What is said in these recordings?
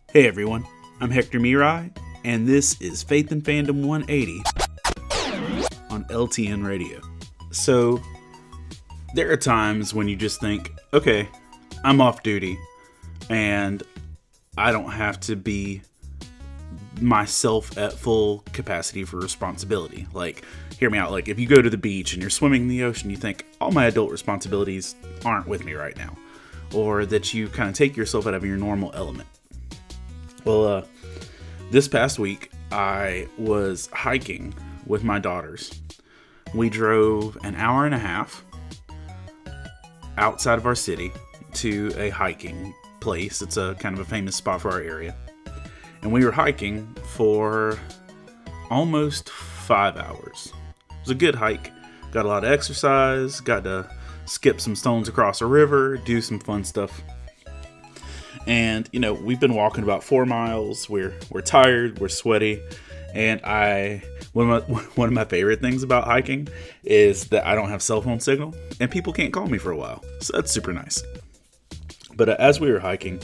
Hey everyone, I'm Hector Mirai, and this is Faith and Fandom 180 on LTN Radio. So, there are times when you just think, okay, I'm off duty, and I don't have to be myself at full capacity for responsibility. Like, hear me out, like if you go to the beach and you're swimming in the ocean, you think, all my adult responsibilities aren't with me right now. Or that you kind of take yourself out of your normal element. Well, this past week, I was hiking with my daughters. We drove an hour and a half outside of our city to a hiking place. It's a kind of a famous spot for our area. And we were hiking for almost 5 hours. It was a good hike. Got a lot of exercise, got to skip some stones across a river, do some fun stuff. And, you know, we've been walking about 4 miles. We're tired, we're sweaty. And one of my favorite things about hiking is that I don't have cell phone signal and people can't call me for a while. So that's super nice. But as we were hiking,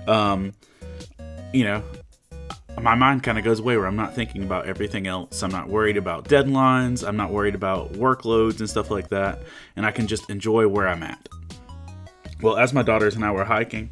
you know, my mind kind of goes away where I'm not thinking about everything else. I'm not worried about deadlines. I'm not worried about workloads and stuff like that. And I can just enjoy where I'm at. Well, as my daughters and I were hiking,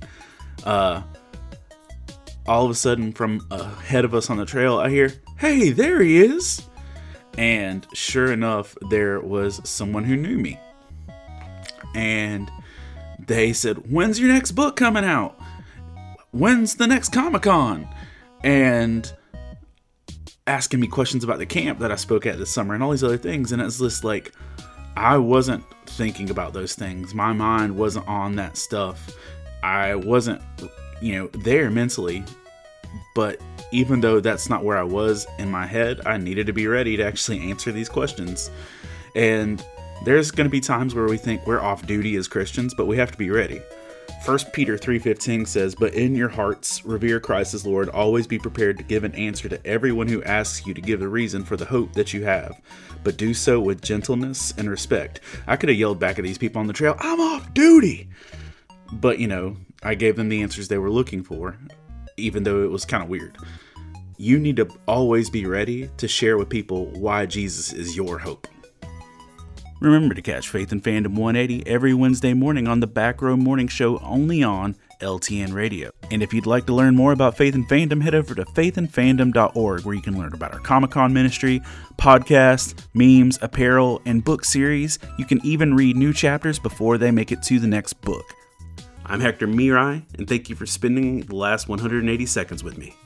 all of a sudden from ahead of us on the trail, I hear, "Hey, there he is." And sure enough, there was someone who knew me. And they said, "When's your next book coming out? When's the next Comic-Con?" And asking me questions about the camp that I spoke at this summer and all these other things. And it's just like, I wasn't thinking about those things. My mind wasn't on that stuff. I wasn't, there mentally. But even though that's not where I was in my head, I needed to be ready to actually answer these questions. And there's going to be times where we think we're off duty as Christians, but we have to be ready. 1 Peter 3:15 says, "But in your hearts, revere Christ as Lord. Always be prepared to give an answer to everyone who asks you to give a reason for the hope that you have. But do so with gentleness and respect." I could have yelled back at these people on the trail, "I'm off duty!" But, I gave them the answers they were looking for, even though it was kind of weird. You need to always be ready to share with people why Jesus is your hope. Remember to catch Faith and Fandom 180 every Wednesday morning on the Back Row Morning Show, only on LTN Radio. And if you'd like to learn more about Faith and Fandom, head over to faithandfandom.org, where you can learn about our Comic-Con ministry, podcasts, memes, apparel, and book series. You can even read new chapters before they make it to the next book. I'm Hector Mirai, and thank you for spending the last 180 seconds with me.